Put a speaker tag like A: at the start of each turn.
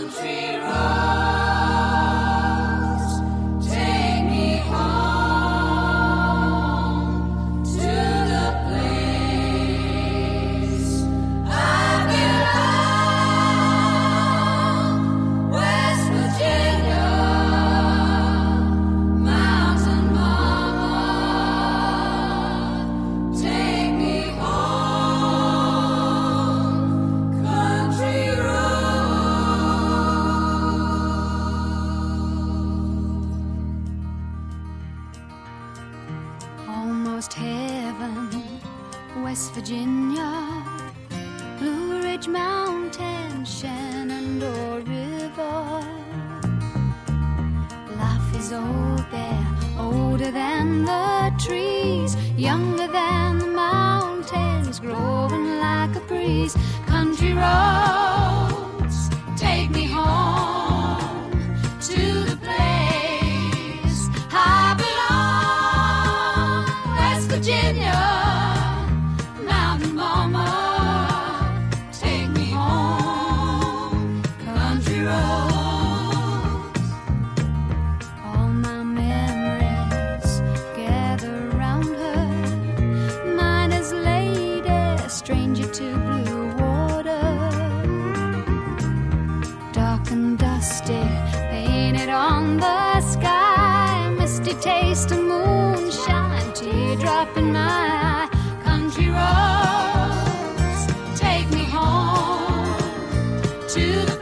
A: Almost heaven, West Virginia, Blue Ridge Mountain, Shenandoah River. Life is old there, older than the trees, younger than the mountains, growing like a breeze. Country roads, take me home to the place I belong. West Virginia, mountain mama, take me home. Country roads, all my memories gather around her. Miner's lady, stranger to blue water, dark and dusty, painted on the sky, misty taste of moonshine, teardrop in my eye. Country roads, take me home to the